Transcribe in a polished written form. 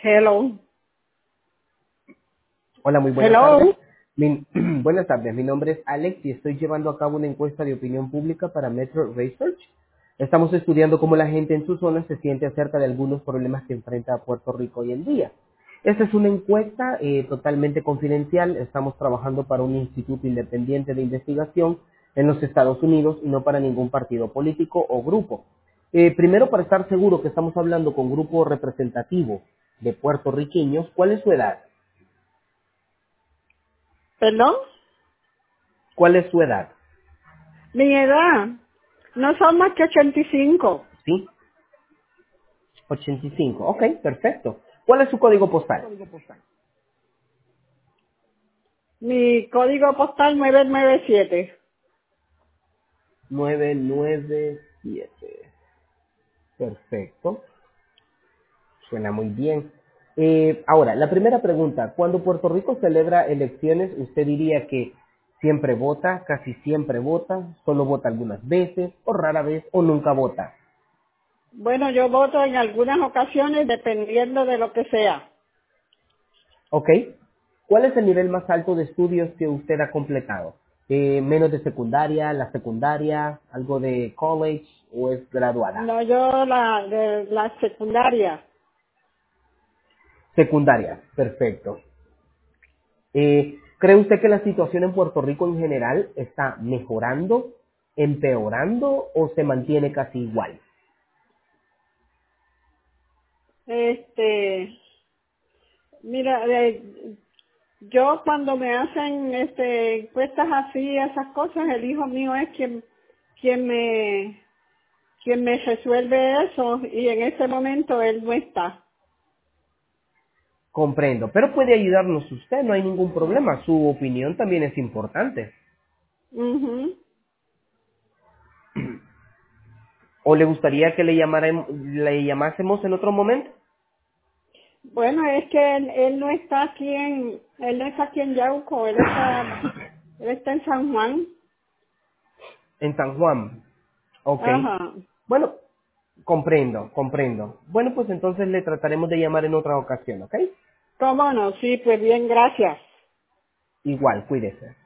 Hello. Hola, muy buenas tardes. Hello. Buenas tardes, mi nombre es Alex y estoy llevando a cabo una encuesta de opinión pública para Metro Research. Estamos estudiando cómo la gente en su zona se siente acerca de algunos problemas que enfrenta Puerto Rico hoy en día. Esta es una encuesta totalmente confidencial. Estamos trabajando para un instituto independiente de investigación en los Estados Unidos y no para ningún partido político o grupo. Primero, para estar seguro que estamos hablando con un grupo representativo de puertorriqueños, ¿cuál es su edad? Perdón. ¿Cuál es su edad? Mi edad no son más que 85. ¿Sí? 85. Ok, perfecto. ¿Cuál es su código postal? Mi código postal 997. 997. Perfecto. Suena muy bien. Ahora, la primera pregunta. Cuando Puerto Rico celebra elecciones, ¿usted diría que siempre vota, casi siempre vota, solo vota algunas veces, o rara vez, o nunca vota? Bueno, yo voto en algunas ocasiones dependiendo de lo que sea. ¿Ok? ¿Cuál es el nivel más alto de estudios que usted ha completado? ¿Menos de secundaria, la secundaria, algo de college o es graduada? No, yo de la secundaria. Secundaria, perfecto. ¿Cree usted que la situación en Puerto Rico en general está mejorando, empeorando o se mantiene casi igual? Este, mira, yo cuando me hacen encuestas así, esas cosas, el hijo mío es quien me quien me resuelve eso y en ese momento él no está. Comprendo, pero puede ayudarnos usted, no hay ningún problema. Su opinión también es importante. Ujú. ¿O le gustaría que le llamásemos en otro momento? Bueno, es que él no está él no está aquí en Yauco, él está en San Juan. En San Juan. Ok. Ajá. Bueno, comprendo, comprendo. Bueno, pues entonces le trataremos de llamar en otra ocasión, ¿ok? ¿Cómo no? Sí, pues bien, gracias. Igual, cuídese.